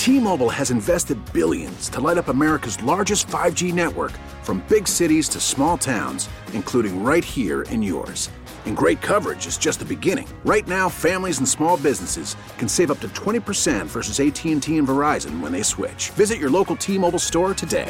T-Mobile has invested billions to light up America's largest 5G network, from big cities to small towns, including right here in yours. And great coverage is just the beginning. Right now, families and small businesses can save up to 20% versus AT&T and Verizon when they switch. Visit your local T-Mobile store today.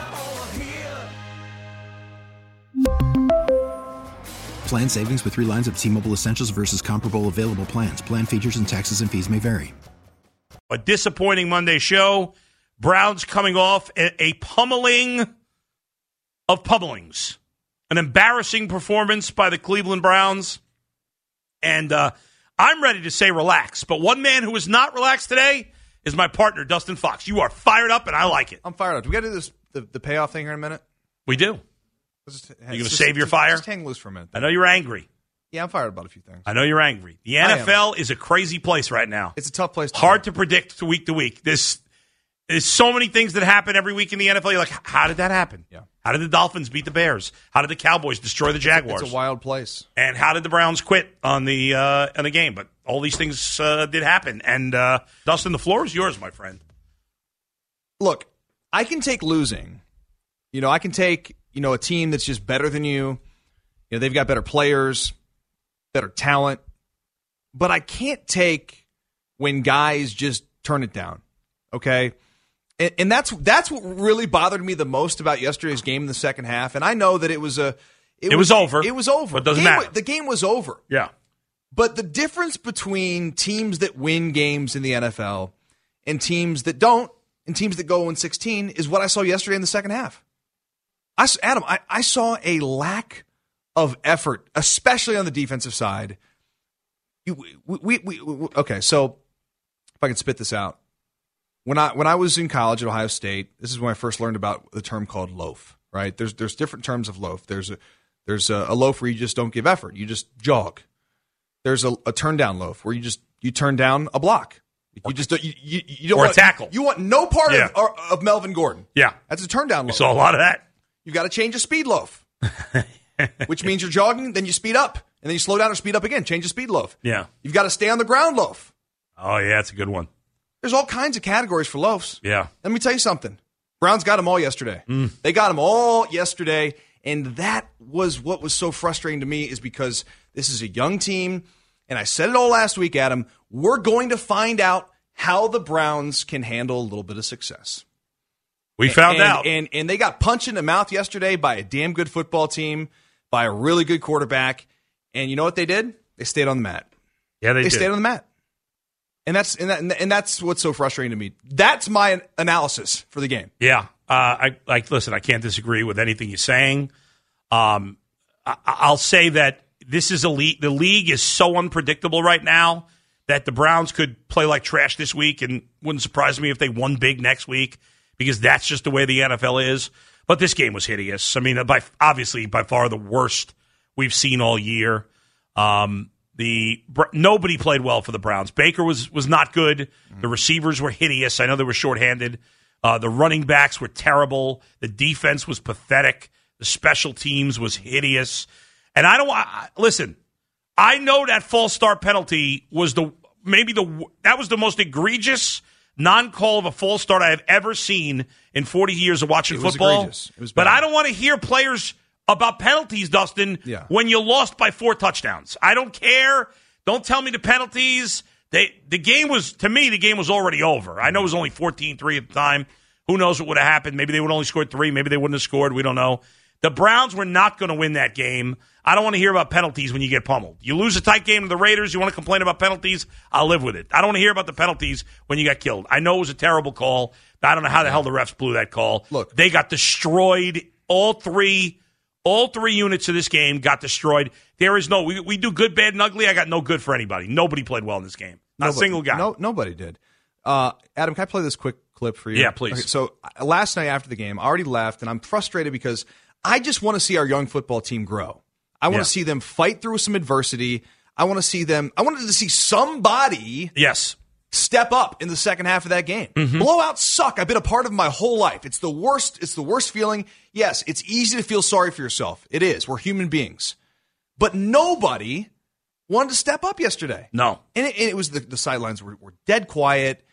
Plan savings with 3 lines of T-Mobile Essentials versus comparable available plans. Plan features and taxes and fees may vary. A disappointing Monday show. Browns coming off a pummeling of pummelings. An embarrassing performance by the Cleveland Browns. And I'm ready to say relax. But one man who is not relaxed today is my partner, Dustin Fox. You are fired up, and I like it. I'm fired up. Do we got to do this the payoff thing here in a minute? We do. You going to save your fire? Just hang loose for a minute. I know you're angry. Yeah, I'm fired about a few things. I know you're angry. The NFL is a crazy place right now. It's a tough place. Hard to predict week to week. There's so many things that happen every week in the NFL. You're like, how did that happen? Yeah. How did the Dolphins beat the Bears? How did the Cowboys destroy the Jaguars? It's a wild place. And how did the Browns quit on the game? But all these things did happen. And Dustin, the floor is yours, my friend. Look, I can take losing. I can take a team that's just better than you. They've got better players, better talent. But I can't take when guys just turn it down. Okay? And that's what really bothered me the most about yesterday's game in the second half. And I know that it was over. It was over. But it doesn't matter. The game was over. Yeah. But the difference between teams that win games in the NFL and teams that don't, and teams that go 0-16, is what I saw yesterday in the second half. Adam, I saw a lack of effort, especially on the defensive side. Okay, so if I can spit this out. When I was in college at Ohio State, this is when I first learned about the term called loaf, right? There's different terms of loaf. There's a loaf where you just don't give effort. You just jog. There's a turn down loaf where you turn down a block. You just don't, you don't or want a tackle. You want no part of Melvin Gordon. Yeah. That's a turn down loaf. We saw a lot of that. You've got to change a speed loaf, which means you're jogging, then you speed up, and then you slow down or speed up again. Change a speed loaf. Yeah. You've got to stay on the ground loaf. Oh, yeah, that's a good one. There's all kinds of categories for loafs. Yeah. Let me tell you something. Browns got them all yesterday. They got them all yesterday, and that was what was so frustrating to me, is because this is a young team, and I said it all last week, Adam, we're going to find out how the Browns can handle a little bit of success. We found out. And they got punched in the mouth yesterday by a damn good football team, by a really good quarterback. And you know what they did? They stayed on the mat. Yeah, they did. Stayed on the mat. And that's what's so frustrating to me. That's my analysis for the game. Yeah. Listen, I can't disagree with anything you're saying. I'll say that this is the league is so unpredictable right now that the Browns could play like trash this week, and wouldn't surprise me if they won big next week, because that's just the way the NFL is. But this game was hideous. I mean, obviously by far the worst we've seen all year. Nobody played well for the Browns. Baker was not good. The receivers were hideous. I know they were shorthanded. The running backs were terrible. The defense was pathetic. The special teams was hideous. And listen, I know that false start penalty was that was the most egregious non-call of a false start I have ever seen in 40 years of watching football. It was but I don't want to hear players about penalties, Dustin, when you lost by 4 touchdowns. I don't care. Don't tell me the penalties. The game was already over. I know it was only 14-3 at the time. Who knows what would have happened? Maybe they would have only scored 3. Maybe they wouldn't have scored. We don't know. The Browns were not going to win that game. I don't want to hear about penalties when you get pummeled. You lose a tight game to the Raiders, you want to complain about penalties? I'll live with it. I don't want to hear about the penalties when you got killed. I know it was a terrible call. I don't know how the hell the refs blew that call. Look, they got destroyed. All three units of this game got destroyed. There is we do good, bad, and ugly. I got no good for anybody. Nobody played well in this game. Not a single guy. Nobody did. Adam, can I play this quick clip for you? Yeah, please. Okay, so last night after the game, I already left, and I'm frustrated because I just want to see our young football team grow. I want to see them fight through some adversity. I wanted to see somebody step up in the second half of that game. Mm-hmm. Blowouts suck. I've been a part of them my whole life. It's the worst. It's the worst feeling. Yes, it's easy to feel sorry for yourself. It is. We're human beings. But nobody wanted to step up yesterday. No. And it was the sidelines were dead quiet.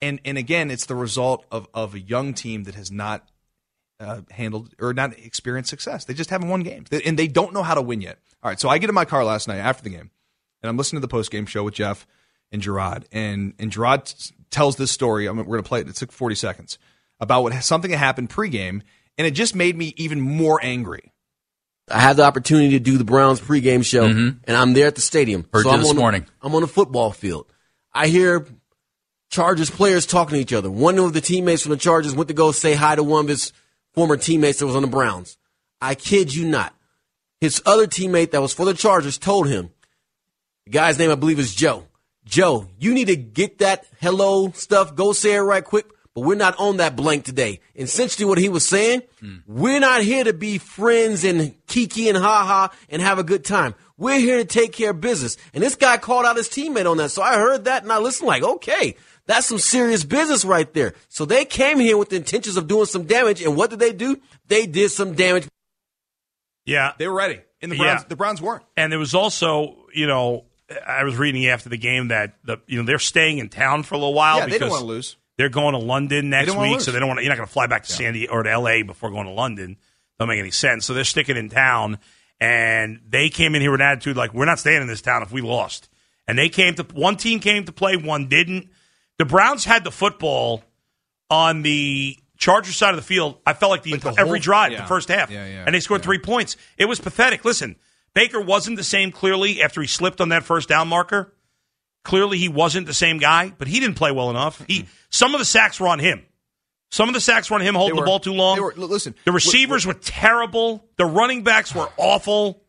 And again, it's the result of a young team that has not handled or not experienced success. They just haven't won games, and they don't know how to win yet. All right, so I get in my car last night after the game, and I'm listening to the post-game show with Jeff and Gerard, and Gerard tells this story. We're going to play it. It took 40 seconds about something that happened pregame, and it just made me even more angry. I had the opportunity to do the Browns pregame show, and I'm there at the stadium. Heard you this morning. I'm on the football field. I hear Chargers players talking to each other. One of the teammates from the Chargers went to go say hi to one of his former teammates that was on the Browns. I kid you not. His other teammate that was for the Chargers told him, the guy's name I believe is Joe. Joe, you need to get that hello stuff. Go say it right quick. But we're not on that blank today. Essentially what he was saying, we're not here to be friends and kiki and ha-ha and have a good time. We're here to take care of business. And this guy called out his teammate on that. So I heard that and I listened like, okay, that's some serious business right there. So they came here with the intentions of doing some damage. And what did they do? They did some damage. Yeah. They were ready. And the Browns weren't. And there was also, I was reading after the game that they're staying in town for a little while. Yeah, because they don't want to lose. They're going to London next week, so they don't want. You're not going to fly back to San Diego or to L.A. before going to London. Don't make any sense. So they're sticking in town, and they came in here with an attitude like, we're not staying in this town if we lost. And one team came to play, one didn't. The Browns had the football on the Chargers side of the field. I felt like every drive, the first half, and they scored 3 points. It was pathetic. Listen, Baker wasn't the same clearly after he slipped on that first down marker. Clearly, he wasn't the same guy, but he didn't play well enough. Some of the sacks were on him. Some of the sacks were on him holding the ball too long. The receivers were terrible. The running backs were awful.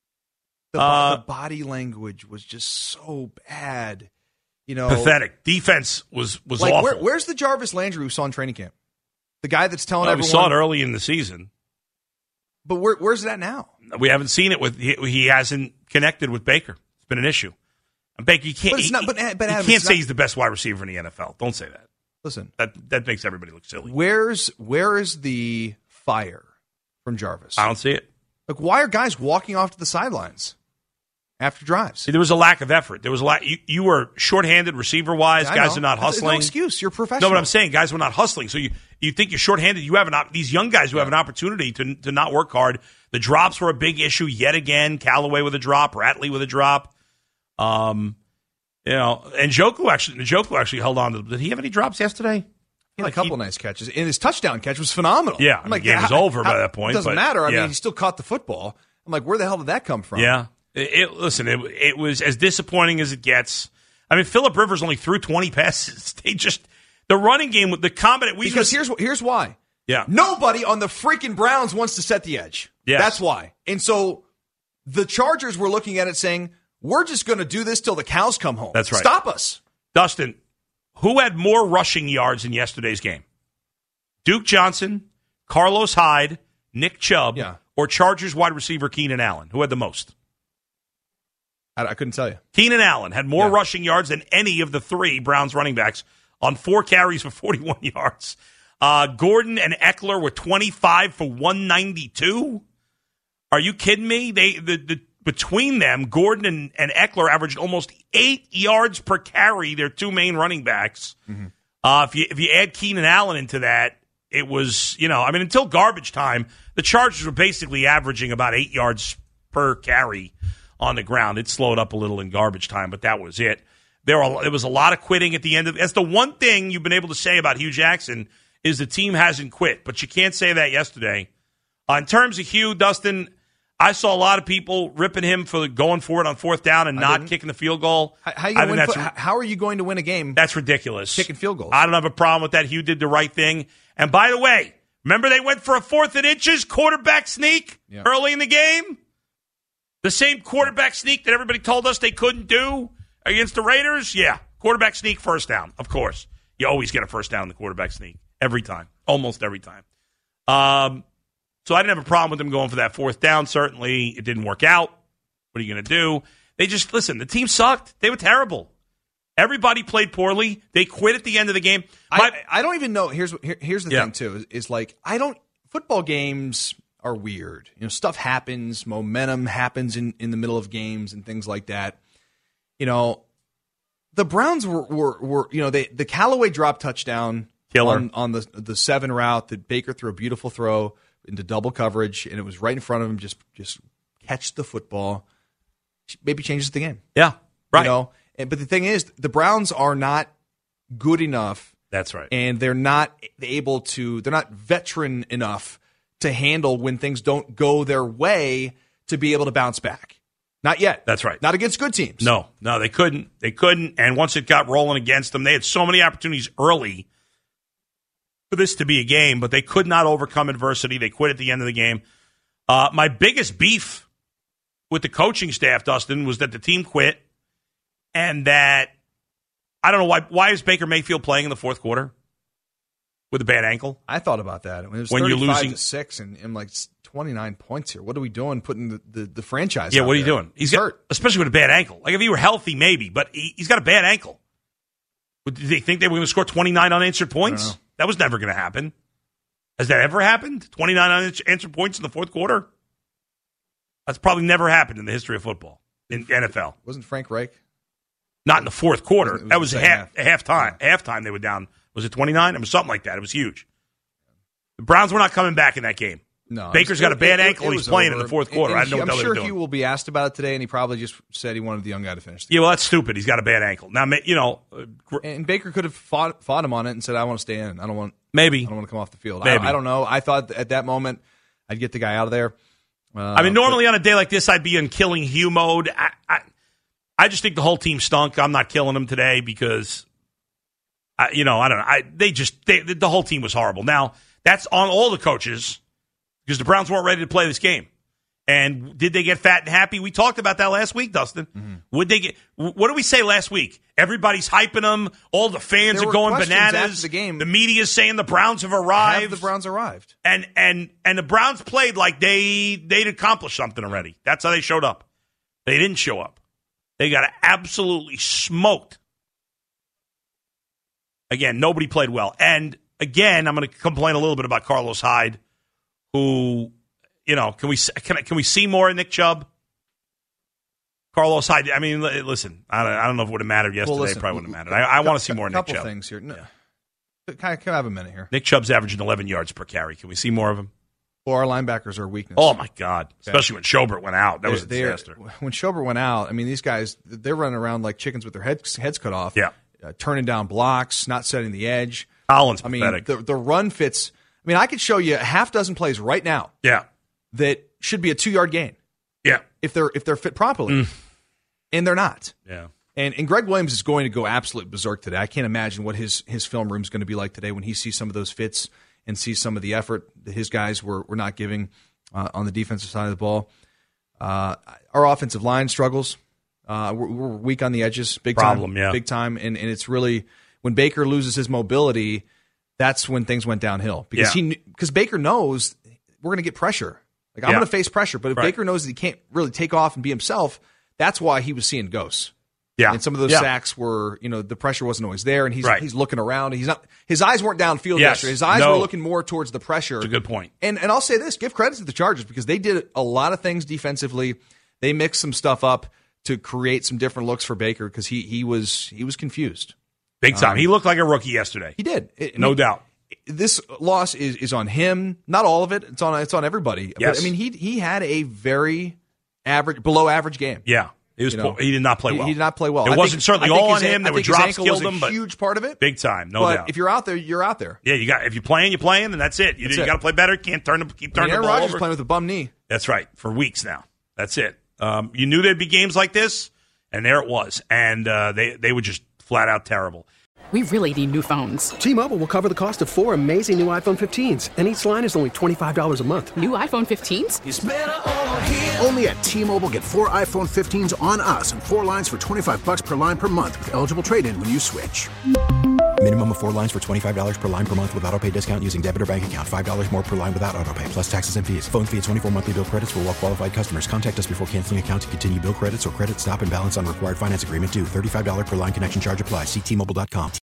The body language was just so bad. Pathetic. Defense was like, awful. Where's the Jarvis Landry we saw in training camp? The guy that's telling everyone. We saw it early in the season. But where's that now? We haven't seen it he hasn't connected with Baker. It's been an issue. Baker, you can't. But Adam, you can't say he's the best wide receiver in the NFL. Don't say that. Listen, that makes everybody look silly. Where is the fire from Jarvis? I don't see it. Like, why are guys walking off to the sidelines after drives? See, there was a lack of effort. There was a lack. You were shorthanded receiver wise. Yeah, guys are not hustling. No excuse. You're professional. No, but I'm saying guys were not hustling. So you think you're shorthanded. You have these young guys who have an opportunity to not work hard. The drops were a big issue yet again. Callaway with a drop. Ratley with a drop. And Njoku actually held on to. Did he have any drops yesterday? He had a couple nice catches, and his touchdown catch was phenomenal. Yeah, the game was over by that point. It doesn't matter. I mean, he still caught the football. I'm like, where the hell did that come from? Yeah, it was as disappointing as it gets. I mean, Phillip Rivers only threw 20 passes. The running game with the combat. Because here's why. Yeah, nobody on the freaking Browns wants to set the edge. Yes. That's why. And so the Chargers were looking at it saying, we're just going to do this till the cows come home. That's right. Stop us. Dustin, who had more rushing yards in yesterday's game? Duke Johnson, Carlos Hyde, Nick Chubb, or Chargers wide receiver Keenan Allen? Who had the most? I couldn't tell you. Keenan Allen had more rushing yards than any of the three Browns running backs on 4 carries for 41 yards. Gordon and Eckler were 25 for 192. Are you kidding me? Between them, Gordon and Eckler averaged almost 8 yards per carry, their two main running backs. Mm-hmm. If you add Keenan Allen into that, it was, until garbage time, the Chargers were basically averaging about 8 yards per carry on the ground. It slowed up a little in garbage time, but that was it. There was a lot of quitting at the end of it. That's the one thing you've been able to say about Hugh Jackson is the team hasn't quit, but you can't say that yesterday. In terms of Hugh, Dustin, I saw a lot of people ripping him for going for it on 4th down and not kicking the field goal. How are you going to win a game? That's ridiculous. Kicking field goals. I don't have a problem with that. Hugh did the right thing. And by the way, remember they went for a 4th and inches quarterback sneak early in the game? The same quarterback sneak that everybody told us they couldn't do against the Raiders? Yeah. Quarterback sneak, first down, of course. You always get a first down in the quarterback sneak. Every time. Almost every time. So I didn't have a problem with them going for that 4th down. Certainly, it didn't work out. What are you going to do? They just, listen, the team sucked. They were terrible. Everybody played poorly. They quit at the end of the game. I don't even know. Here's the thing, too, is like, football games are weird. Stuff happens. Momentum happens in the middle of games and things like that. the Browns were the Callaway drop touchdown killer on the 7 route that Baker threw a beautiful throw into double coverage, and it was right in front of him. Just catch the football. Maybe changes the game. Yeah, right. But the thing is, the Browns are not good enough. That's right. And they're not able to. They're not veteran enough to handle when things don't go their way to be able to bounce back. Not yet. That's right. Not against good teams. No, they couldn't. They couldn't. And once it got rolling against them, they had so many opportunities early for this to be a game, but they could not overcome adversity. They quit at the end of the game. My biggest beef with the coaching staff, Dustin, was that the team quit and that I don't know why is Baker Mayfield playing in the fourth quarter with a bad ankle? I thought about that. It was when 35 you're losing to 6 and I'm like 29 points here. What are we doing putting the franchise Yeah, out what are you there? doing? He's hurt. Especially with a bad ankle. Like if he were healthy, maybe, but he's got a bad ankle. Did they think they were going to score 29 unanswered points? That was never going to happen. Has that ever happened? 29 unanswered points in the fourth quarter? That's probably never happened in the history of football, in NFL. Wasn't Frank Reich? Not in the fourth quarter. It was that was half. halftime. Yeah. Halftime they were down. Was it 29? It was something like that. It was huge. The Browns were not coming back in that game. No. Baker's got a bad ankle and he's playing in the fourth quarter. I don't know what I'm they're sure doing. he will be asked about it today, and he probably just said he wanted the young guy to finish. Yeah, well, that's stupid. He's got a bad ankle. Now, And Baker could have fought him on it and said, I want to stay in. I don't want to come off the field. Maybe. I don't know. I thought at that moment I'd get the guy out of there. Normally on a day like this, I'd be in killing Hugh mode. I just think the whole team stunk. I'm not killing them today because, I don't know. The whole team was horrible. Now, that's on all the coaches because the Browns weren't ready to play this game. And did they get fat and happy? We talked about that last week, Dustin. Mm-hmm. Would they get? What did we say last week? Everybody's hyping them. All the fans are going bananas. After the game. The media's saying the Browns have arrived. Have the Browns arrived? And the Browns played like they'd accomplished something already. That's how they showed up. They didn't show up. They got absolutely smoked. Again, nobody played well. And again, I'm going to complain a little bit about Carlos Hyde, who, can we see more of Nick Chubb? Carlos Hyde, I mean, listen, I don't know if it would have mattered yesterday. Well, listen, it probably wouldn't have mattered. I want to see more of Nick Chubb. A couple things here. No, can I have a minute here? Nick Chubb's averaging 11 yards per carry. Can we see more of him? Well, our linebackers are a weakness. Oh, my God. Okay. Especially when Schobert went out. That was a disaster. When Schobert went out, I mean, these guys, they're running around like chickens with their heads cut off. Yeah. Turning down blocks, not setting the edge. Collins pathetic. I mean, the run fits. I mean, I could show you a half dozen plays right now. Yeah. That should be a 2-yard gain. Yeah. If they're fit properly. And they're not. Yeah. And Greg Williams is going to go absolute berserk today. I can't imagine what his film room is going to be like today when he sees some of those fits and sees some of the effort that his guys were not giving on the defensive side of the ball. Our offensive line struggles. We're weak on the edges, big time. And it's really when Baker loses his mobility, that's when things went downhill because Baker knows we're going to get pressure. Like I'm going to face pressure, but if Baker knows that he can't really take off and be himself, that's why he was seeing ghosts. Yeah, and some of those sacks were, the pressure wasn't always there, and he's looking around. And his eyes weren't downfield yesterday. His eyes were looking more towards the pressure. That's a good point. And I'll say this: give credit to the Chargers because they did a lot of things defensively. They mixed some stuff up to create some different looks for Baker because he was confused big time. He looked like a rookie yesterday. He did, no doubt. This loss is on him. Not all of it. It's on everybody. Yes. But, I mean, he had a very below average game. Yeah. He did not play well. He did not play well. It wasn't certainly all on him. There were drops killed him, but huge part of it. Big time, no doubt. But if you're out there, you're out there. Yeah, if you're playing, and that's it. You got to play better. Can't keep turning the ball Rodgers over. Playing with a bum knee. That's right for weeks now. That's it. You knew there'd be games like this, and there it was. And they were just flat out terrible. We really need new phones. T-Mobile will cover the cost of 4 amazing new iPhone 15s, and each line is only $25 a month. New iPhone 15s? It's better over here. Only at T-Mobile, get 4 iPhone 15s on us and 4 lines for $25 per line per month with eligible trade-in when you switch. Minimum of 4 lines for $25 per line per month with autopay discount using debit or bank account. $5 more per line without autopay, plus taxes and fees. Phone fee at 24 monthly bill credits for well-qualified customers. Contact us before canceling account to continue bill credits or credit stop and balance on required finance agreement due. $35 per line connection charge applies. See T-Mobile.com.